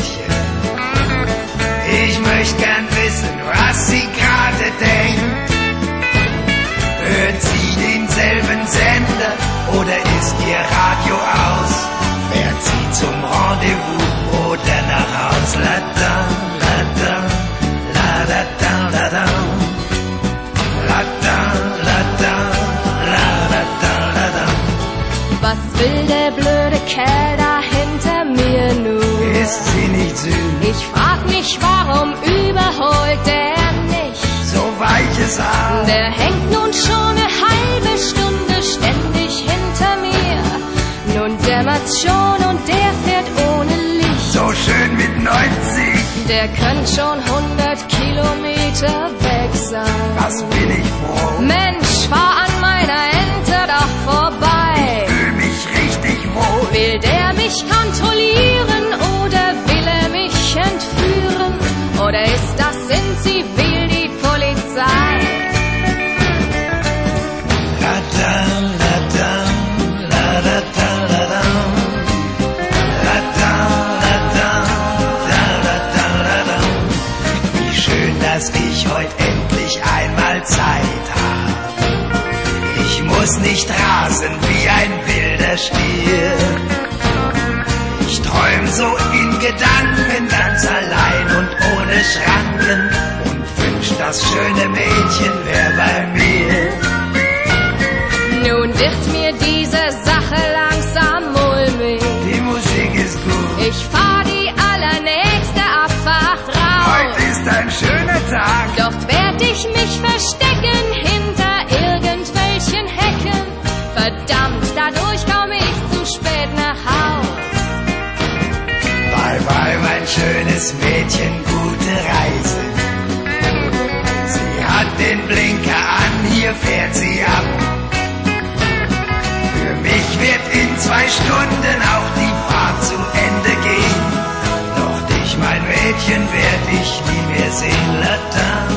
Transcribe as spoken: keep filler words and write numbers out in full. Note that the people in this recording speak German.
Mädchen. Ich möchte gern wissen, was sie gerade denkt. Hört sie denselben Sender oder ist ihr Radio aus? Fährt sie zum Rendezvous oder nach Haus? La da, la da, la da da da da. La da, la da, la da da da da. Was will der blöde Kerl da hinter mir nun? Ist sie nicht süß? Ich frag mich, warum überholt der nicht? So weiches Haar. Der hängt nun schon eine halbe Stunde ständig hinter mir. Nun dämmert's schon und der fährt ohne Licht. So schön mit neunzig. Der könnte schon hundert Kilometer weg sein. Was bin ich froh? Mensch, fahr an meiner Ente doch vorbei. Ich fühl mich richtig wohl. Will der mich kontrollieren oder will er mich entführen? Oder ist das, sind sie, will die Polizei? La da, la da, la da da la da. La da, la da, la da da la da. Wie schön, dass ich heute endlich einmal Zeit habe. Ich muss nicht rasen wie ein wilder Stier. Ich träum so in Gedanken ganz allein und ohne Schranken und wünsch, das schöne Mädchen wär bei mir. Nun wird mir diese Sache langsam mulmig. Die Musik ist gut. Ich fahr die allernächste Abfahrt raus. Heute ist ein schöner Tag. Dort werd ich mich verstecken hinter irgendwelchen Hecken. Verdammt, dadurch komm ich zu spät nach Haus. Bye bye, mein schönes Mädchen, gute Reise. Sie hat den Blinker an, hier fährt sie ab. Für mich wird in zwei Stunden auch die Fahrt zu Ende gehen. Doch dich, mein Mädchen, werd ich nie mehr sehen. La da.